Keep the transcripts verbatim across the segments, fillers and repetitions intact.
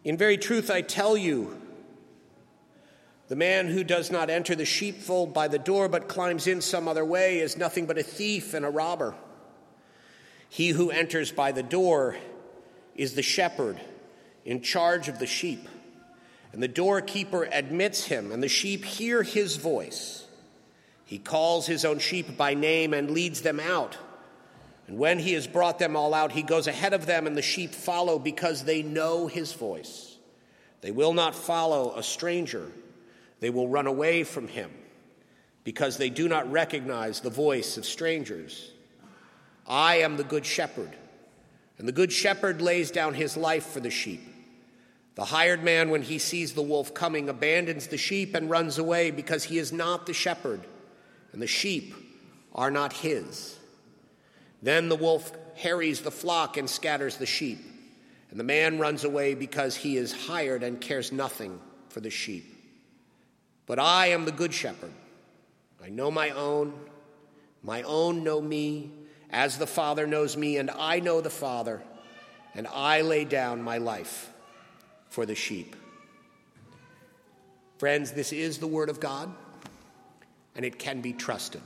In very truth, I tell you, the man who does not enter the sheepfold by the door but climbs in some other way is nothing but a thief and a robber. He who enters by the door is the shepherd in charge of the sheep. And the doorkeeper admits him, and the sheep hear his voice. He calls his own sheep by name and leads them out. And when he has brought them all out, he goes ahead of them, and the sheep follow because they know his voice. They will not follow a stranger. They will run away from him because they do not recognize the voice of strangers. I am the good shepherd, and the good shepherd lays down his life for the sheep. The hired man, when he sees the wolf coming, abandons the sheep and runs away because he is not the shepherd, and the sheep are not his. Then the wolf harries the flock and scatters the sheep, and the man runs away because he is hired and cares nothing for the sheep. But I am the good shepherd. I know my own. My own know me, as the Father knows me, and I know the Father, and I lay down my life for the sheep. Friends, this is the word of God, and it can be trusted.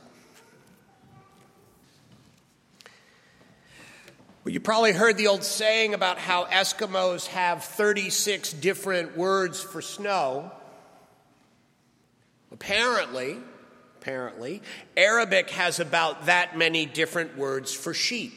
Well, you probably heard the old saying about how Eskimos have thirty-six different words for snow. Apparently, apparently, Arabic has about that many different words for sheep.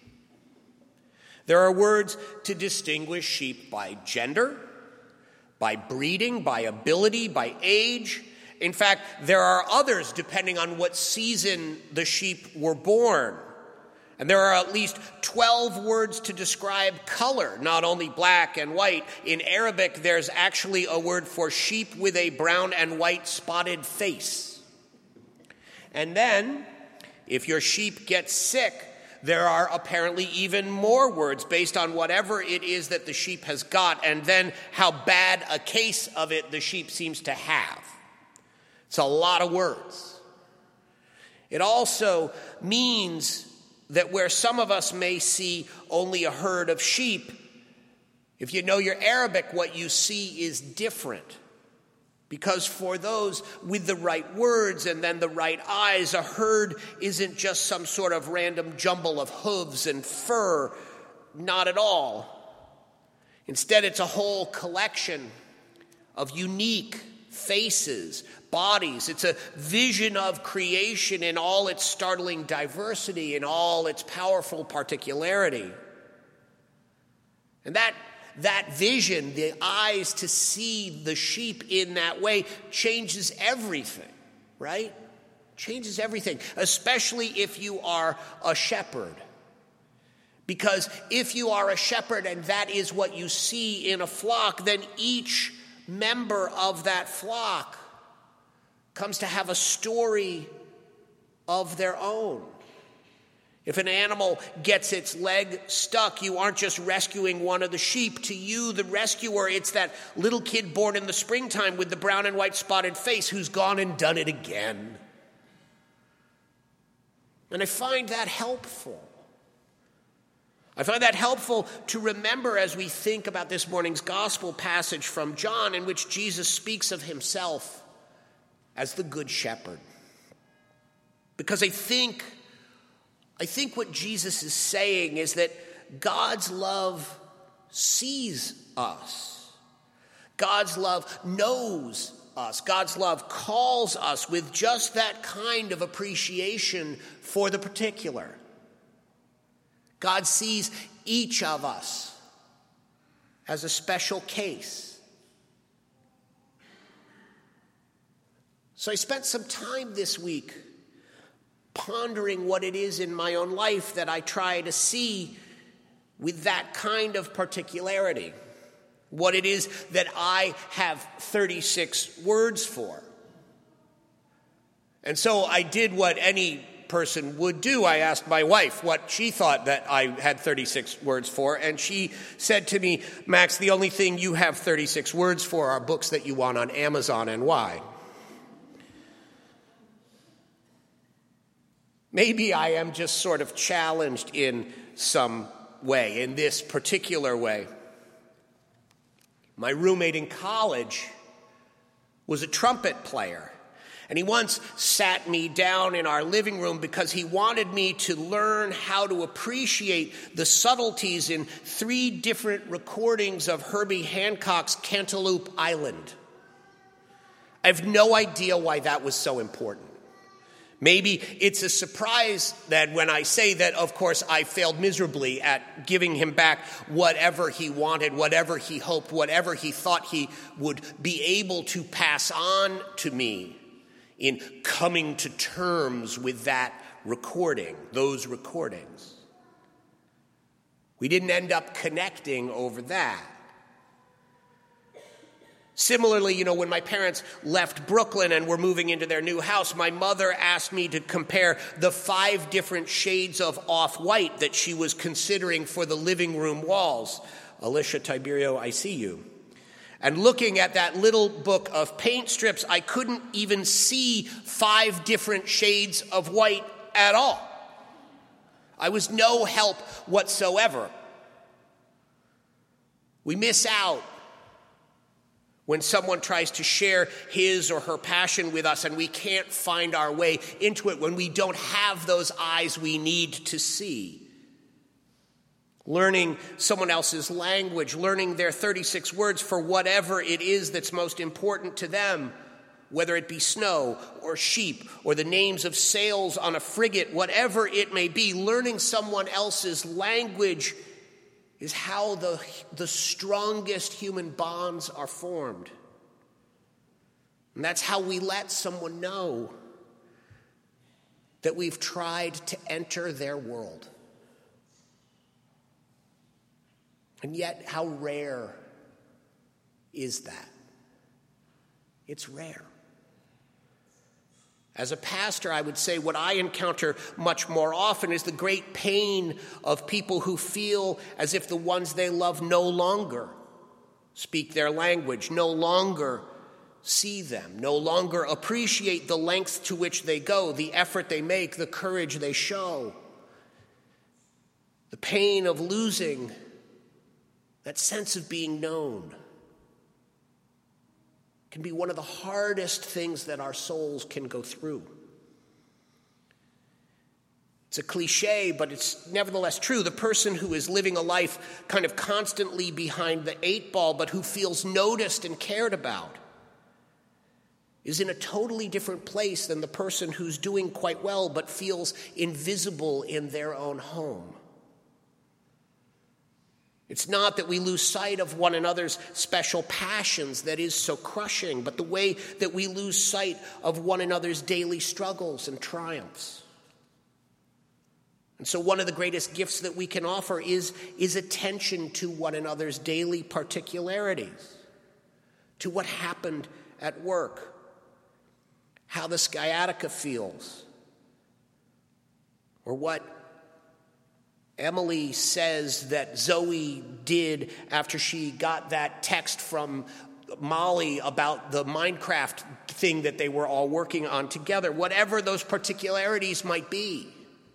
There are words to distinguish sheep by gender, by breeding, by ability, by age. In fact, there are others depending on what season the sheep were born. And there are at least twelve words to describe color, not only black and white. In Arabic, there's actually a word for sheep with a brown and white spotted face. And then, if your sheep gets sick, there are apparently even more words based on whatever it is that the sheep has got, and then how bad a case of it the sheep seems to have. It's a lot of words. It also means that where some of us may see only a herd of sheep, if you know your Arabic, what you see is different. Because for those with the right words and then the right eyes, a herd isn't just some sort of random jumble of hooves and fur. Not at all. Instead, it's a whole collection of unique faces, bodies. It's a vision of creation in all its startling diversity, in all its powerful particularity. And that, that vision, the eyes to see the sheep in that way, changes everything, right? Changes everything, especially if you are a shepherd. Because if you are a shepherd and that is what you see in a flock, then each member of that flock comes to have a story of their own. If an animal gets its leg stuck, you aren't just rescuing one of the sheep. To you, the rescuer, it's that little kid born in the springtime with the brown and white spotted face who's gone and done it again. And I find that helpful. I find that helpful to remember as we think about this morning's gospel passage from John, in which Jesus speaks of himself as the good shepherd. Because I think, I think what Jesus is saying is that God's love sees us. God's love knows us. God's love calls us with just that kind of appreciation for the particular. God sees each of us as a special case. So I spent some time this week pondering what it is in my own life that I try to see with that kind of particularity. What it is that I have thirty-six words for. And so I did what any person would do. I asked my wife what she thought that I had thirty-six words for, and she said to me, Max, the only thing you have thirty-six words for are books that you want on Amazon, and why? Maybe I am just sort of challenged in some way, in this particular way. My roommate in college was a trumpet player, and he once sat me down in our living room because he wanted me to learn how to appreciate the subtleties in three different recordings of Herbie Hancock's Cantaloupe Island. I have no idea why that was so important. Maybe it's a surprise that when I say that, of course, I failed miserably at giving him back whatever he wanted, whatever he hoped, whatever he thought he would be able to pass on to me in coming to terms with that recording, those recordings. We didn't end up connecting over that. Similarly, you know, when my parents left Brooklyn and were moving into their new house, my mother asked me to compare the five different shades of off-white that she was considering for the living room walls. Alicia Tiberio, I see you. And looking at that little book of paint strips, I couldn't even see five different shades of white at all. I was no help whatsoever. We miss out when someone tries to share his or her passion with us and we can't find our way into it, when we don't have those eyes we need to see. Learning someone else's language, learning their thirty-six words for whatever it is that's most important to them, whether it be snow or sheep or the names of sails on a frigate, whatever it may be, learning someone else's language is how the, the strongest human bonds are formed. And that's how we let someone know that we've tried to enter their world. And yet, how rare is that? It's rare. As a pastor, I would say what I encounter much more often is the great pain of people who feel as if the ones they love no longer speak their language, no longer see them, no longer appreciate the length to which they go, the effort they make, the courage they show. The pain of losing that sense of being known can be one of the hardest things that our souls can go through. It's a cliche, but it's nevertheless true. The person who is living a life kind of constantly behind the eight ball, but who feels noticed and cared about, is in a totally different place than the person who's doing quite well, but feels invisible in their own home. It's not that we lose sight of one another's special passions that is so crushing, but the way that we lose sight of one another's daily struggles and triumphs. And so one of the greatest gifts that we can offer is, is attention to one another's daily particularities, to what happened at work, how the sciatica feels, or what Emily says that Zoe did after she got that text from Molly about the Minecraft thing that they were all working on together, whatever those particularities might be.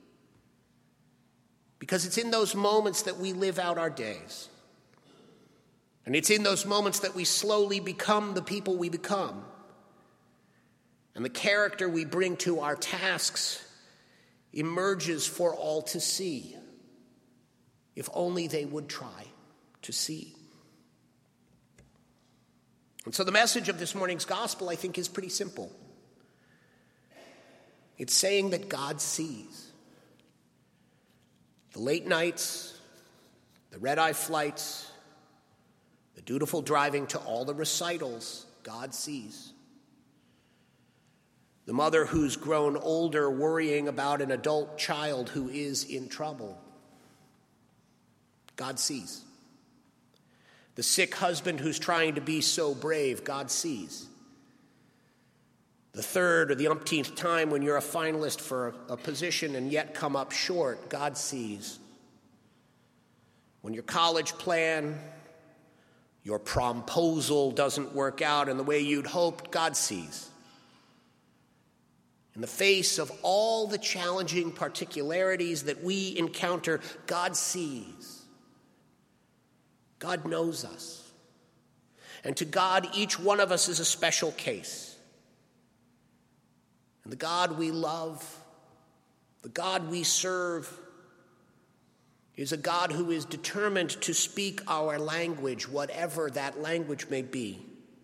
Because it's in those moments that we live out our days. And it's in those moments that we slowly become the people we become. And the character we bring to our tasks emerges for all to see. If only they would try to see. And so the message of this morning's gospel, I think, is pretty simple. It's saying that God sees. The late nights, the red-eye flights, the dutiful driving to all the recitals, God sees. The mother who's grown older worrying about an adult child who is in trouble, God sees. The sick husband who's trying to be so brave, God sees. The third or the umpteenth time when you're a finalist for a position and yet come up short, God sees. When your college plan, your promposal doesn't work out in the way you'd hoped, God sees. In the face of all the challenging particularities that we encounter, God sees. God knows us. And to God, each one of us is a special case. And the God we love, the God we serve, is a God who is determined to speak our language, whatever that language may be.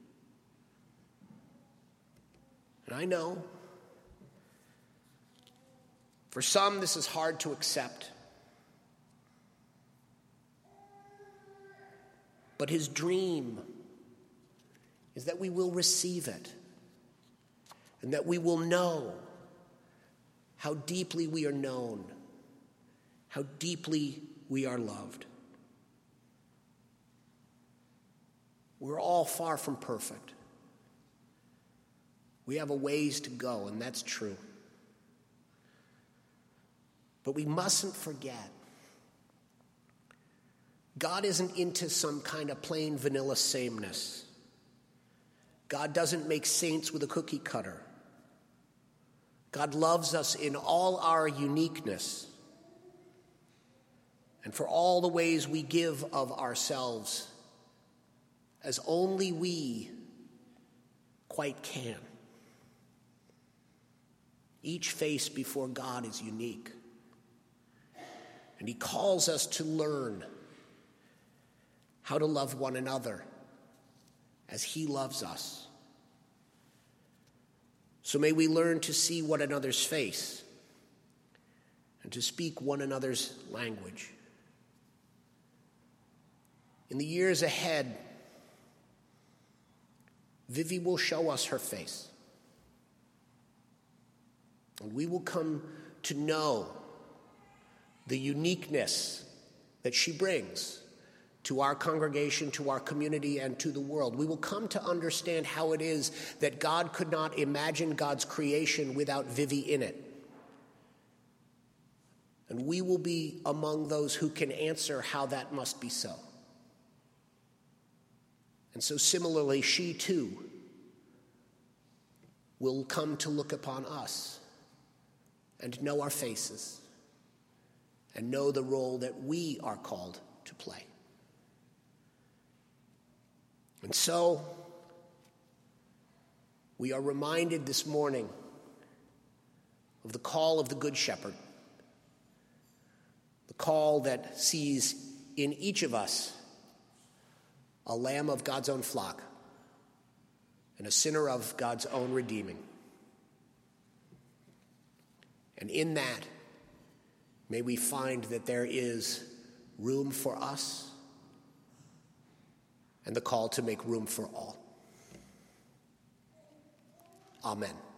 And I know, for some, this is hard to accept. But his dream is that we will receive it and that we will know how deeply we are known, how deeply we are loved. We're all far from perfect. We have a ways to go, and that's true. But we mustn't forget, God isn't into some kind of plain vanilla sameness. God doesn't make saints with a cookie cutter. God loves us in all our uniqueness and for all the ways we give of ourselves as only we quite can. Each face before God is unique. And he calls us to learn how to love one another as he loves us. So may we learn to see one another's face and to speak one another's language. In the years ahead, Vivi will show us her face. And we will come to know the uniqueness that she brings to our congregation, to our community, and to the world. We will come to understand how it is that God could not imagine God's creation without Vivi in it. And we will be among those who can answer how that must be so. And so similarly, she too will come to look upon us and know our faces and know the role that we are called to play. And so, we are reminded this morning of the call of the Good Shepherd, the call that sees in each of us a lamb of God's own flock and a sinner of God's own redeeming. And in that, may we find that there is room for us and the call to make room for all. Amen.